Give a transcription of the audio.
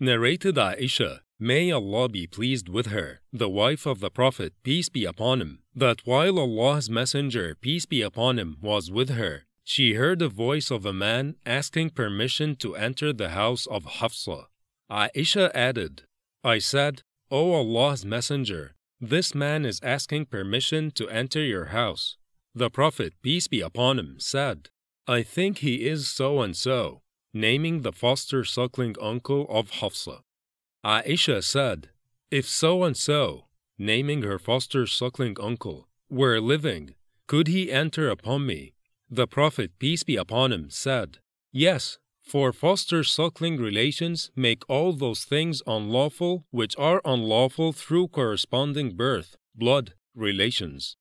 Narrated Aisha, may Allah be pleased with her, the wife of the Prophet, peace be upon him, that while Allah's Messenger, peace be upon him, was with her, she heard the voice of a man asking permission to enter the house of Hafsa. Aisha added, I said, O Allah's Messenger, this man is asking permission to enter your house. The Prophet, peace be upon him, said, I think he is so and so, naming the foster suckling uncle of Hafsa. Aisha said, if so and so, naming her foster suckling uncle, were living, could he enter upon me? The Prophet, peace be upon him, said, yes, for foster suckling relations make all those things unlawful which are unlawful through corresponding birth, blood, relations.